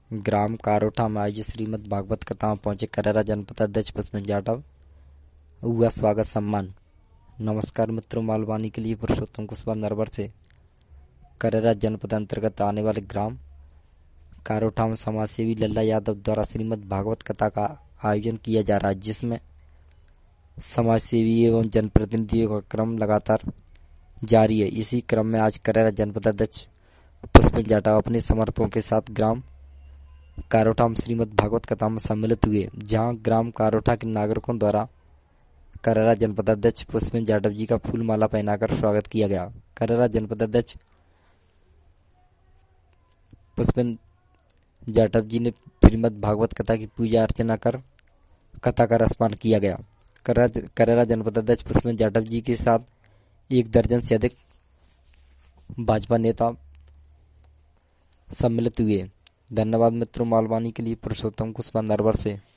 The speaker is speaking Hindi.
ग्राम कारोठा में आयोजित श्रीमद् भागवत कथा में पहुंचे करेरा जनपद अध्यक्ष पुष्पेंद्र जाटव। हुआ स्वागत सम्मान। नमस्कार मित्रों, मालवानी के लिए पुरुषोत्तम कुशवाहा नरवर से करेरा जनपद अंतर्गत आने वाले ग्राम कारोठा में समाज सेवी लल्ला यादव द्वारा श्रीमद् भागवत कथा का आयोजन किया जा रहा है, जिसमें समाज सेवी एवं जनप्रतिनिधियों का क्रम लगातार जारी है। इसी क्रम में आज करेरा जनपद अध्यक्ष पुष्पेंद्र जाटव अपने समर्थकों के साथ ग्राम कारोठा में श्रीमद् भागवत कथा में सम्मिलित हुए, जहां ग्राम कारोठा के नागरिकों द्वारा करेरा जनपद अध्यक्ष पुष्पेंद्र जाटव जी का फूल माला पहनाकर स्वागत किया गया। करेरा जनपद अध्यक्ष पुष्पेंद्र जाटव जी ने श्रीमद् भागवत कथा की पूजा अर्चना कर कथा का रसपान किया गया। करेरा जनपद अध्यक्ष पुष्पेंद्र जाटव जी के साथ 1 दर्जन से अधिक भाजपा नेता सम्मिलित हुए। धन्यवाद मित्रों, मालवानी के लिए पुरुषोत्तम कुशवाहा नरवर से।